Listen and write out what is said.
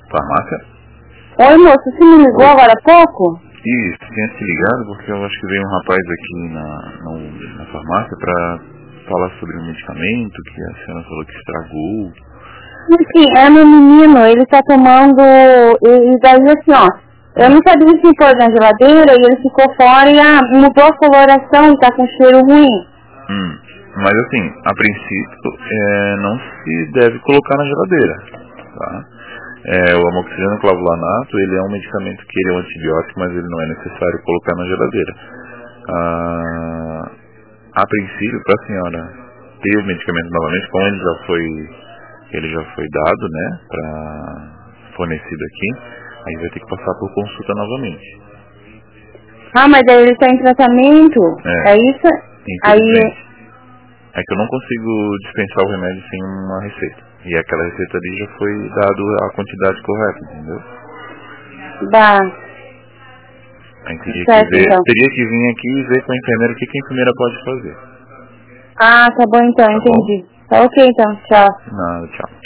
Farmácia? Oi, moço, você me ligou agora há pouco? Isso, tinha te ligado porque eu acho que veio um rapaz aqui na farmácia pra falar sobre um medicamento que a senhora falou que estragou. Sim, é meu menino, ele tá tomando, e daí assim, ó, eu não sabia se pôr na geladeira e ele ficou fora e mudou a coloração e tá com cheiro ruim. Mas assim, a princípio, não se deve colocar na geladeira, tá? O amoxicilina clavulanato, ele é um medicamento que ele é um antibiótico, mas ele não é necessário colocar na geladeira. A princípio, para a senhora ter o medicamento novamente, como ele já foi dado, né, fornecido aqui, aí vai ter que passar por consulta novamente. Ah, mas aí ele tá em tratamento? É isso? Infelizmente. É que eu não consigo dispensar o remédio sem uma receita. E aquela receita ali já foi dado a quantidade correta, entendeu? Bah. Aí teria que vir aqui e ver com a enfermeira o que a enfermeira pode fazer. Ah, tá bom então, entendi. Tá ok então, tchau. Nada, tchau.